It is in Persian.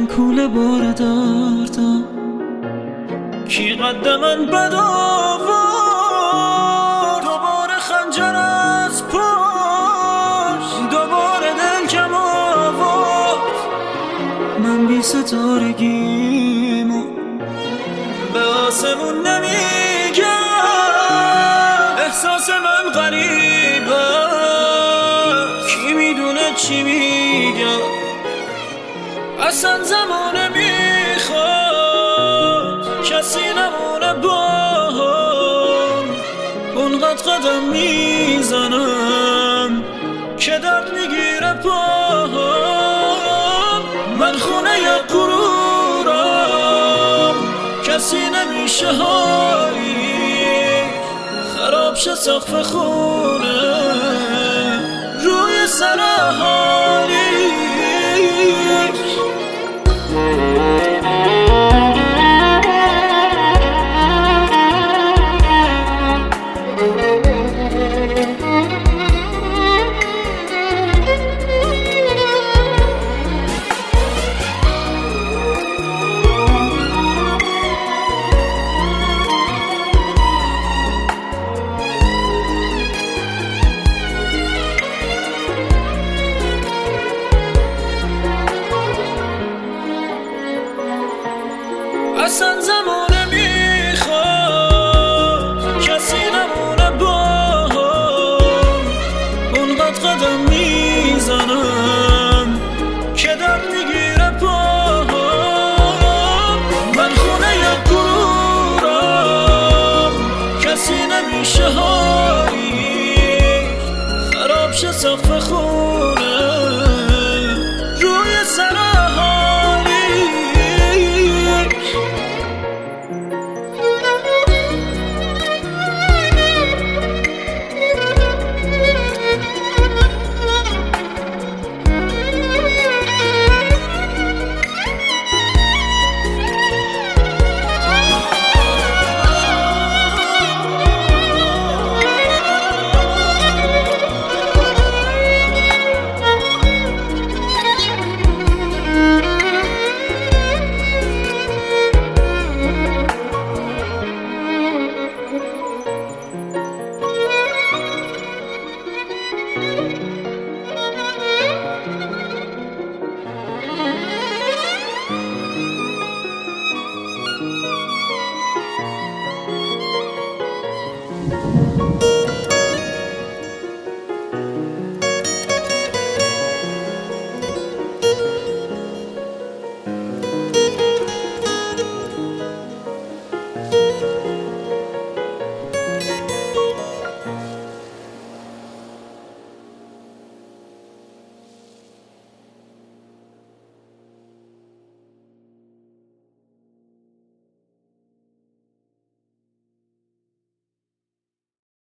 کوله بار دردم، کی قد من بد آورد، دوباره خنجر از پشت، دوباره دل کم آورد. من بی ستارگیمو به آسمون نمیگم، احساس من غریبه، کی میدونه چی میگم. اصلا زمانه میخواد کسی نمونه با هم، اونقدر قدم میزنم که درد میگیره پاهم. من خونه غرورم، کسی نمیشه حالی، خراب شه سقف خونه روی سر حالی. اصلا زمان